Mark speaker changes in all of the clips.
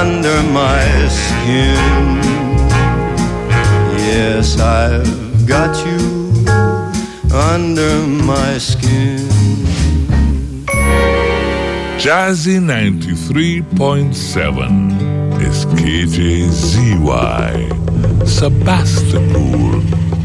Speaker 1: under my skin. Yes, I've got you under my skin.
Speaker 2: Jazzy 93.7 is KJZY, Sebastopol.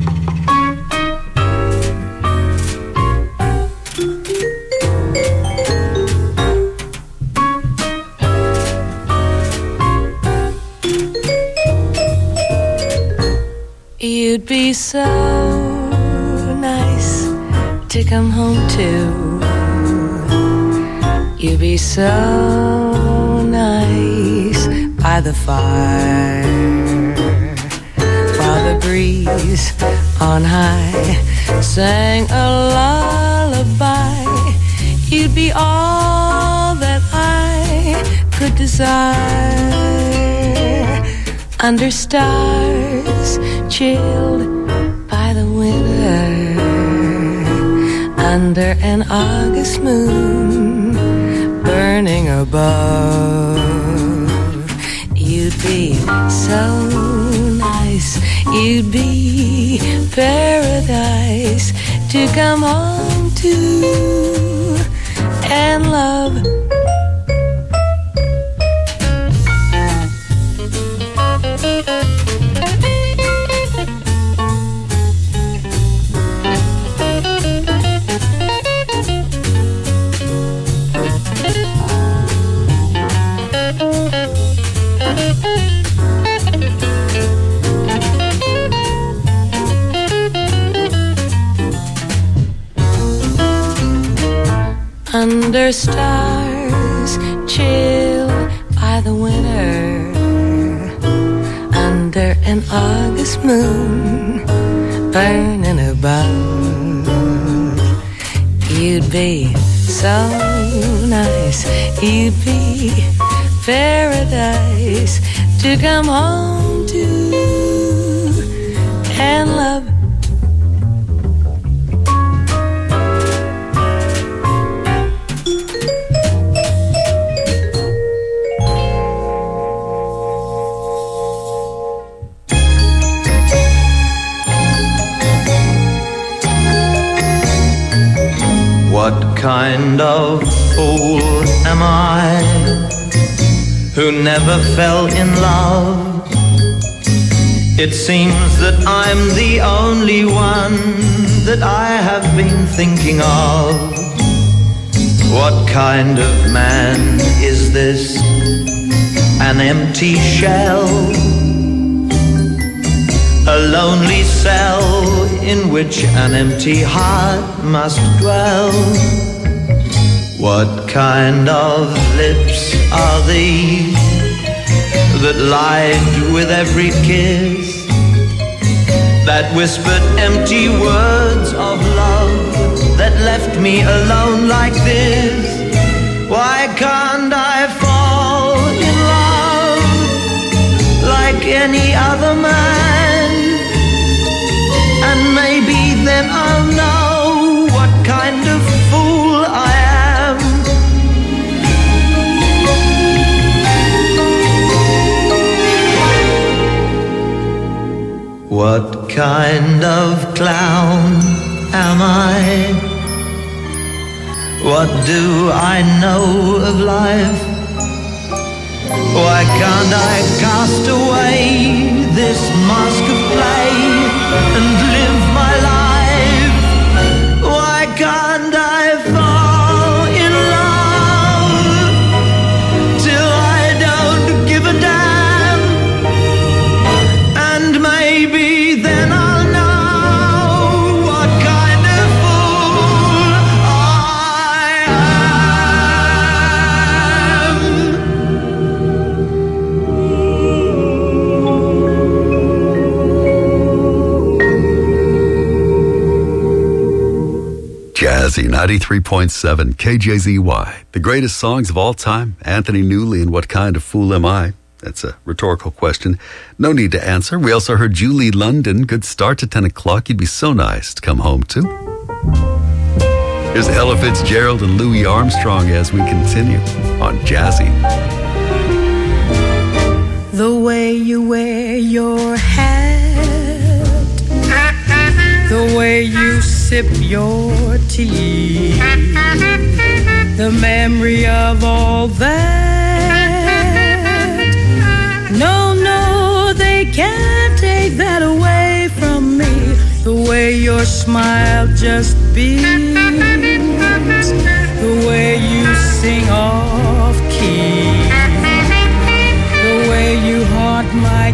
Speaker 3: You'd be so nice to come home to. You'd be so nice by the fire, while the breeze on high sang a lullaby. You'd be all that I could desire, under stars chilled by the winter, under an August moon burning above. You'd be so nice, you'd be paradise to come home to and love. Under stars chilled by the winter, under an August moon burning above. You'd be so nice, you'd be paradise to come home to and love.
Speaker 1: What kind of fool am I, who never fell in love? It seems that I'm the only one that I have been thinking of. What kind of man is this? An empty shell, a lonely cell in which an empty heart must dwell. What kind of lips are these that lied with every kiss, that whispered empty words of love, that left me alone like this? Why can't I fall in love like any other man? And maybe then I'll know what kind of fool I am. What kind of clown am I? What do I know of life? Why can't I cast away this mask of play and live my life? Why can't I fall in love till I don't give a damn? And maybe then I'll know what kind of fool I
Speaker 4: Jazzy 93.7 KJZY. The greatest songs of all time. Anthony Newley and What Kind of Fool Am I? That's a rhetorical question. No need to answer. We also heard Julie London. Good start to 10 o'clock. You'd be so nice to come home to. Here's Ella Fitzgerald and Louis Armstrong as we continue on Jazzy.
Speaker 3: sip your tea. The memory of all that. No, no, they can't take that away from me. The way your smile just beams, the way you sing off key, the way you haunt my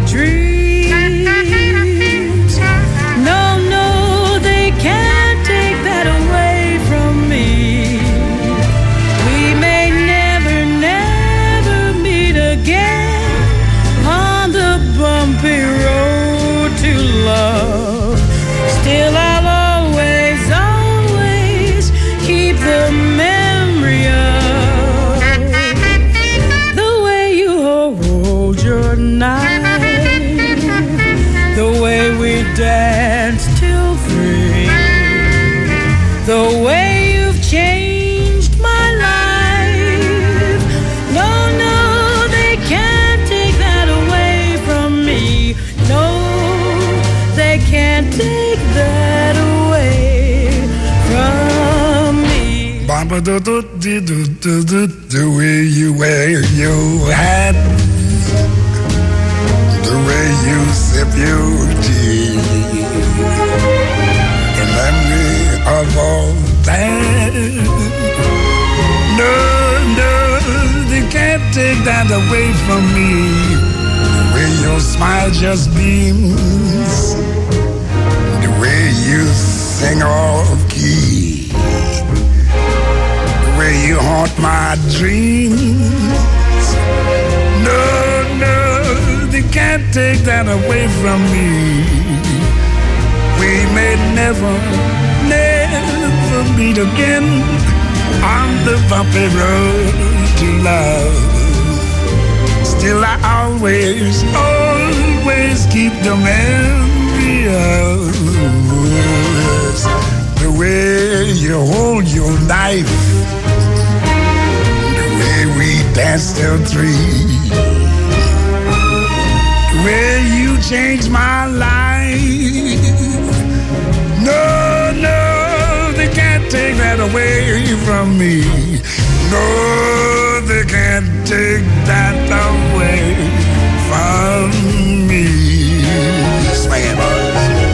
Speaker 3: dreams. No, no, they can't take that away from me. We may never, never meet again on the bumpy road to love. Still I'll always, always keep the memory of the way you hold your knife, the way we danced till 3, the way you've changed my life. No, no, they can't take that away from me. No, they can't take that away from me.
Speaker 5: The way you wear your hat, the way you sip your tea, the memory of all that. No, no, they can't take that away from me. The way your smile just beams, the way you sing off key, the way you haunt my dreams. No, no, they can't take that away from me. We may never, never meet again on the bumpy road to love. Still I always, always keep the memory of the way you hold your knife, the way we danced till 3, the way you changed my life. No, no, they can't take that away from me. No, they can't take that away from me. Swing it, boys.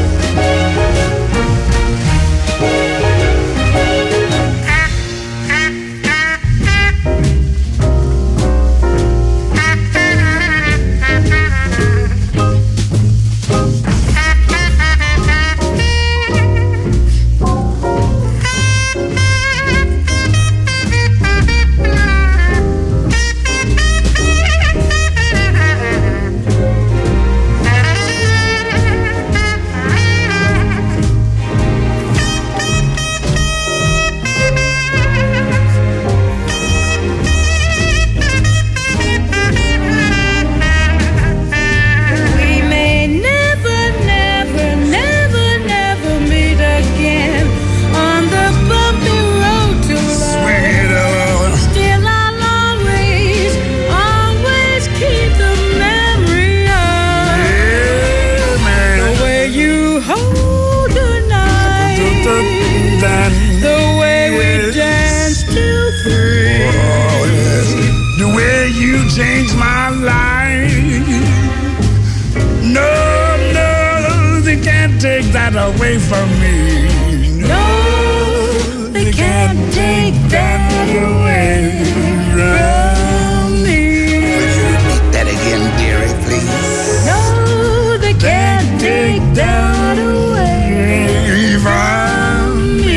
Speaker 5: Changed my life. No, no, they can't take that away from me.
Speaker 3: No, they can't take that away from me.
Speaker 5: Will you repeat that again, dearie, please?
Speaker 3: No, they can't take that away from me.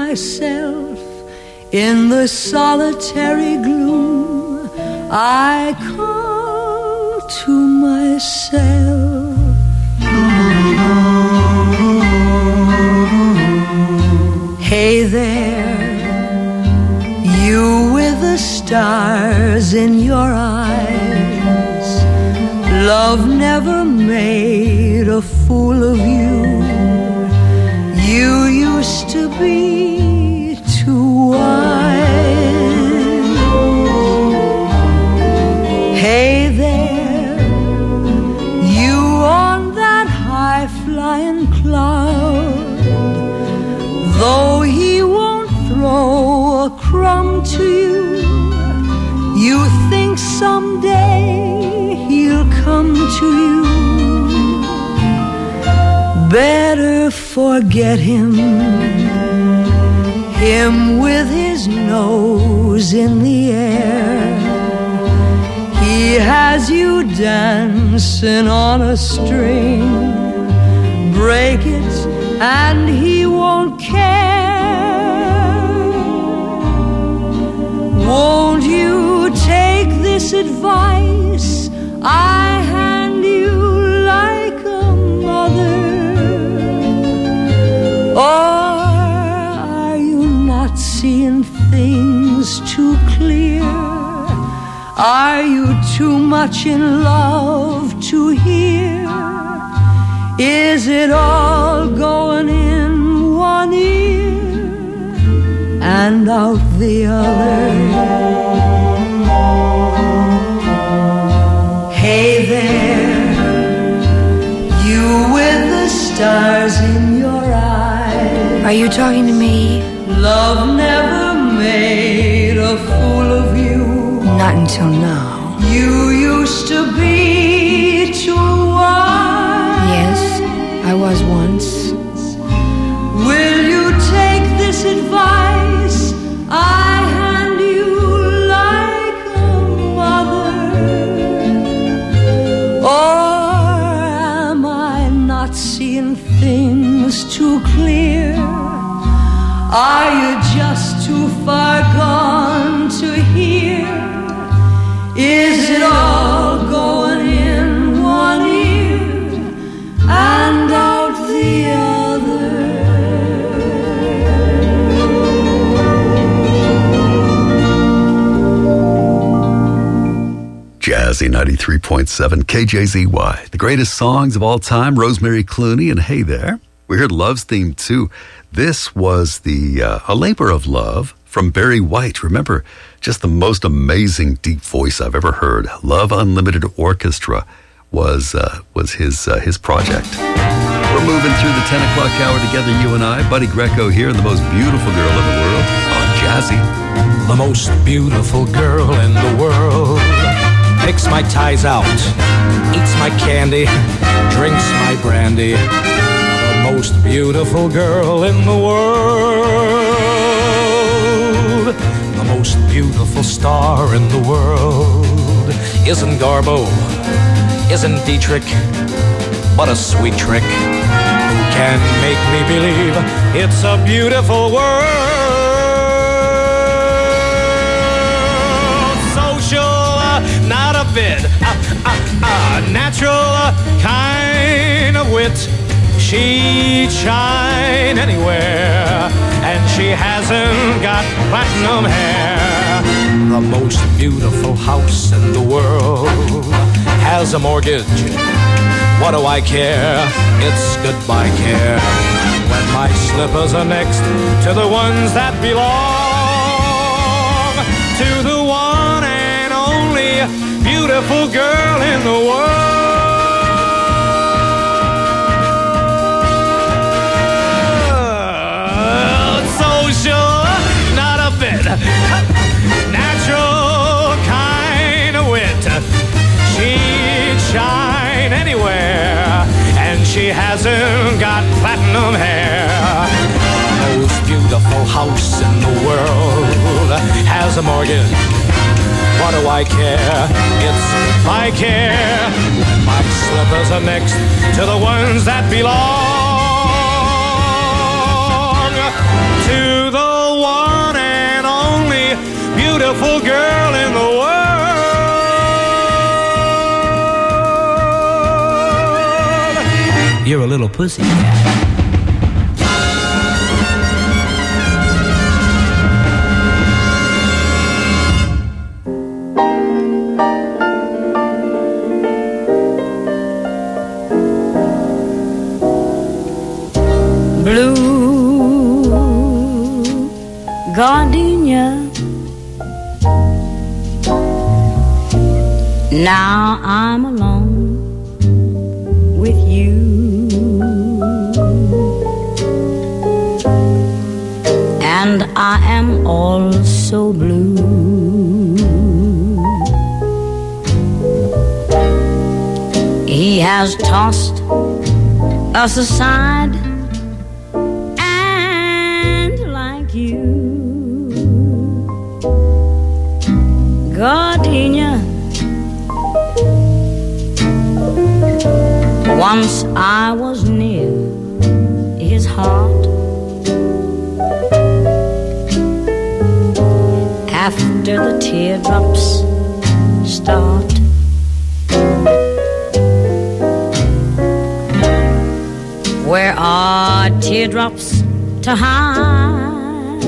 Speaker 3: myself in the solitary gloom. I call to myself. Hey there, you with the stars in your eyes. Love never made a fool of you. You used to be too wise. Hey there, you on that high-flying cloud. Though he won't throw a crumb to you, you think someday he'll come to you. Better forget him, him with his nose in the air. He has you dancing on a string. Break it and he won't care. Won't you take this advice I hand you like a mother? Or are you not seeing things too clear? Are you too much in love to hear? Is it all going in one ear and out the other? Hey there, you with the stars in your eyes.
Speaker 6: Are you talking to me?
Speaker 3: Love never made a fool of you.
Speaker 6: Not until now.
Speaker 3: You used to be too wise.
Speaker 6: Yes, I was once.
Speaker 3: Will you take this advice I hand you like a mother? Or am I not seeing things too clear? Are you just too far gone to hear? Is it all going in one ear and out the other?
Speaker 4: Jazzy 93.7 KJZY. The greatest songs of all time, Rosemary Clooney and Hey There. We heard Love's theme too. This was the A Labor of Love from Barry White. Remember, just the most amazing deep voice I've ever heard. Love Unlimited Orchestra was his project. We're moving through the 10 o'clock hour together, you and I. Buddy Greco here, and the most beautiful girl in the world on Jazzy.
Speaker 7: The most beautiful girl in the world picks my ties out, eats my candy, drinks my brandy. The most beautiful girl in the world. The most beautiful star in the world isn't Garbo, isn't Dietrich, but a sweet trick who can make me believe it's a beautiful world. Social, not a bit, natural kind of wit. She'd shine anywhere, and she hasn't got platinum hair. The most beautiful house in the world has a mortgage. What do I care? It's goodbye care. When my slippers are next to the ones that belong to the one and only beautiful girl in the world. Natural kind of wit. She'd shine anywhere, and she hasn't got platinum hair. The most beautiful house in the world has a mortgage. What do I care? It's I care. When my slippers are next to the ones that belong to the beautiful girl in the world. You're a little pussycat.
Speaker 3: Gardenia. Now I'm alone with you, and I am also blue. He has tossed us aside, and like you, Gardenia, once I was near his heart. After the teardrops start, where are teardrops to hide?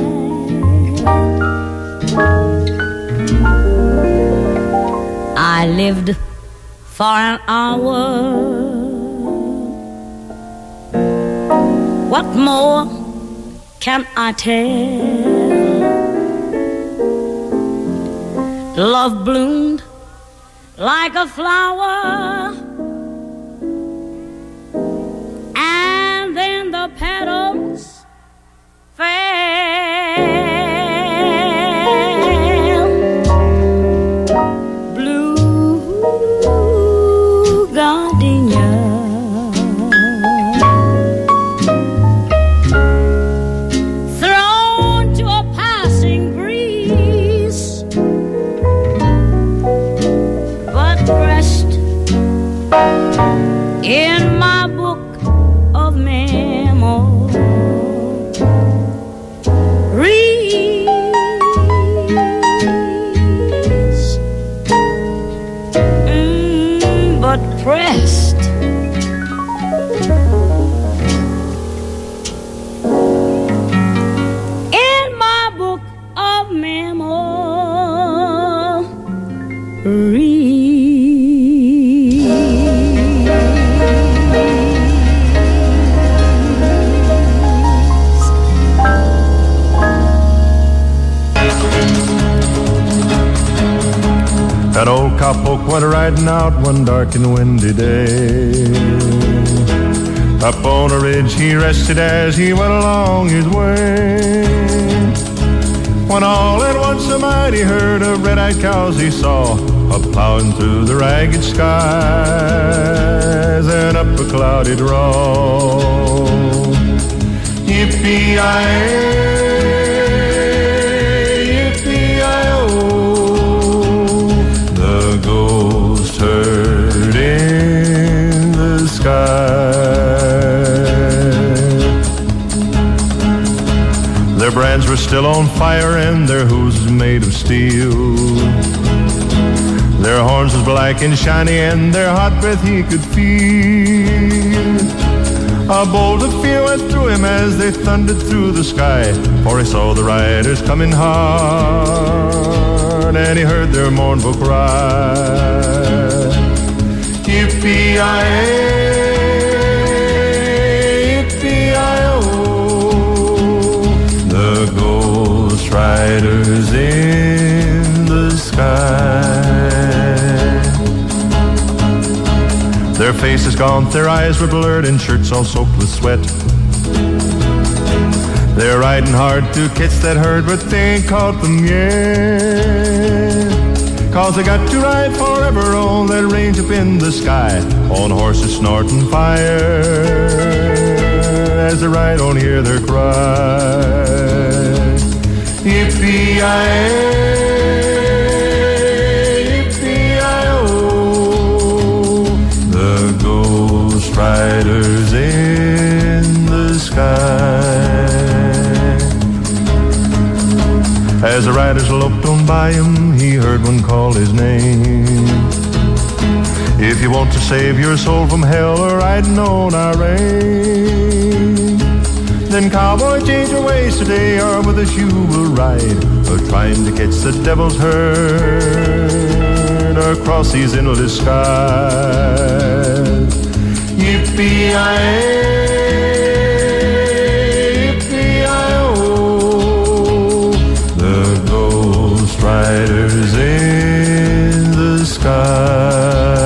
Speaker 3: I lived for an hour. What more can I tell? Love bloomed like a flower, and then the petals fell. Blue gardenia, thrown to a passing breeze, but pressed in my book of memories. But pressed in my book of memories.
Speaker 8: An old cowpoke went riding out one dark and windy day. Up on a ridge he rested as he went along his way. When all at once a mighty herd of red-eyed cows he saw, a-plowing through the ragged skies and up a cloudy draw. Yippee-yi-yi, ghost herd in the sky. Their brands were still on fire and their hooves made of steel. Their horns was black and shiny and their hot breath he could feel. A bolt of fear went through him as they thundered through the sky, for he saw the riders coming hard, and he heard their mournful cry. Yippee-yi-yi, yippee-yi-oh, the ghost riders in the sky. Their faces gaunt, their eyes were blurred, and shirts all soaked with sweat. They're riding hard to catch that herd, but they ain't caught them yet. 'Cause they got to ride forever on that range up in the sky, on horses snorting fire as they ride on, hear their cry. Yippee-yi-yi, riders in the sky. As the riders loped on by him, he heard one call his name. If you want to save your soul from hell or riding on Irene, then cowboy, change your ways today, or with us you will ride, or trying to catch the devil's herd across these endless skies. Yippee-yi-yi, yippee-yi-oh, the ghost riders in the sky.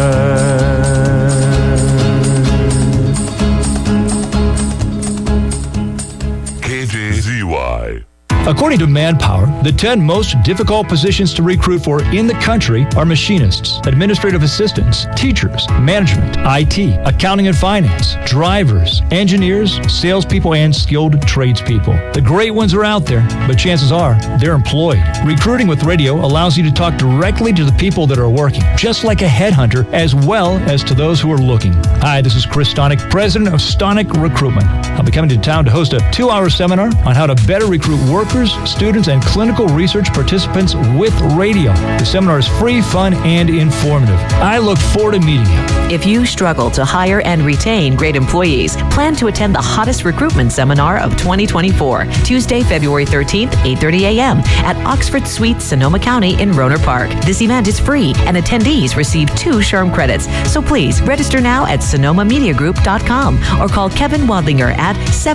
Speaker 2: KJZY.
Speaker 9: According to Manpower, the 10 most difficult positions to recruit for in the country are machinists, administrative assistants, teachers, management, IT, accounting and finance, drivers, engineers, salespeople, and skilled tradespeople. The great ones are out there, but chances are they're employed. Recruiting with radio allows you to talk directly to the people that are working, just like a headhunter, as well as to those who are looking. Hi, this is Chris Stonick, president of Stonick Recruitment. I'll be coming to town to host a 2-hour seminar on how to better recruit workers, students, and clinical research participants with radio. The seminar is free, fun, and informative. I look forward to meeting you.
Speaker 10: If you struggle to hire and retain great employees, plan to attend the hottest recruitment seminar of 2024, Tuesday, February 13th, 8:30 a.m. at Oxford Suite, Sonoma County in Rohnert Park. This event is free, and attendees receive 2 SHRM credits. So please register now at sonomamediagroup.com or call Kevin Wadlinger at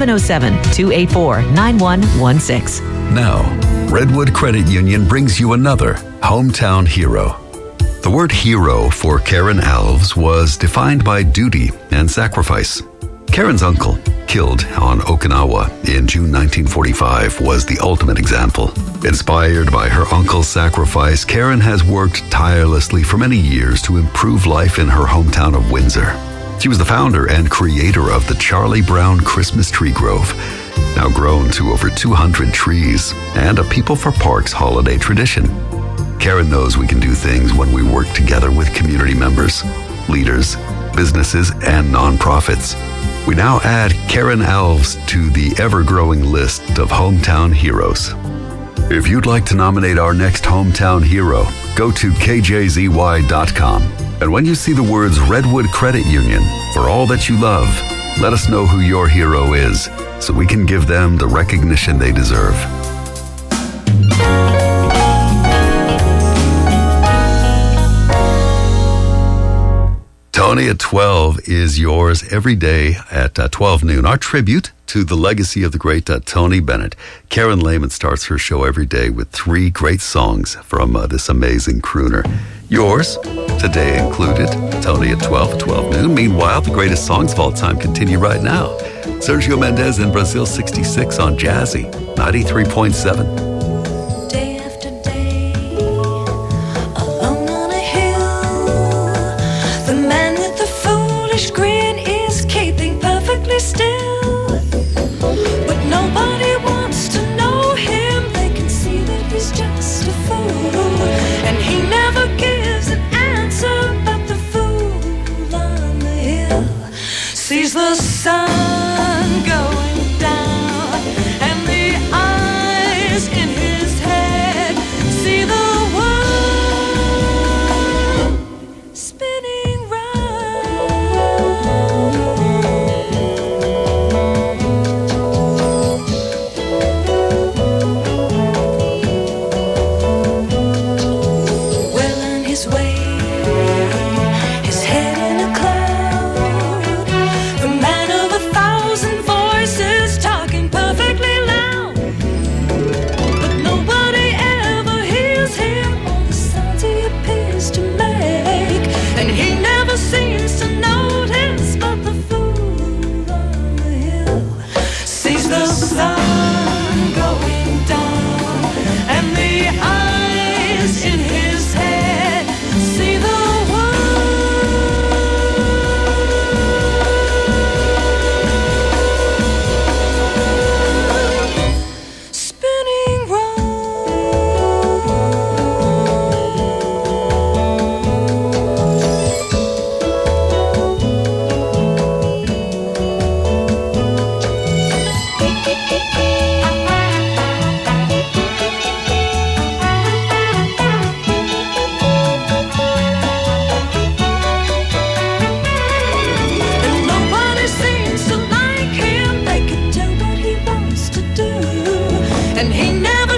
Speaker 10: 707-284-9116.
Speaker 4: Now, Redwood Credit Union brings you another hometown hero. The word hero for Karen Alves was defined by duty and sacrifice. Karen's uncle, killed on Okinawa in June 1945, was the ultimate example. Inspired by her uncle's sacrifice, Karen has worked tirelessly for many years to improve life in her hometown of Windsor. She was the founder and creator of the Charlie Brown Christmas Tree Grove, now grown to over 200 trees, and a People for Parks holiday tradition. Karen knows we can do things when we work together with community members, leaders, businesses, and nonprofits. We now add Karen Alves to the ever-growing list of hometown heroes. If you'd like to nominate our next hometown hero, go to kjzy.com. And when you see the words Redwood Credit Union, for all that you love, let us know who your hero is, so we can give them the recognition they deserve. Tony at 12 is yours every day at 12 noon. Our tribute to the legacy of the great Tony Bennett. Karen Lehman starts her show every day with 3 great songs from this amazing crooner. Yours today included, Tony at 12 noon. Meanwhile, the greatest songs of all time continue right now. Sergio Mendes in Brazil 66 on Jazzy 93.7.
Speaker 3: Day after day, alone on a hill, the man with the foolish grin is keeping perfectly still. But nobody wants to know him. They can see that he's just a fool, and he never gives an answer. But the fool on the hill sees the sun going down, and the eyes in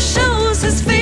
Speaker 3: shows his face.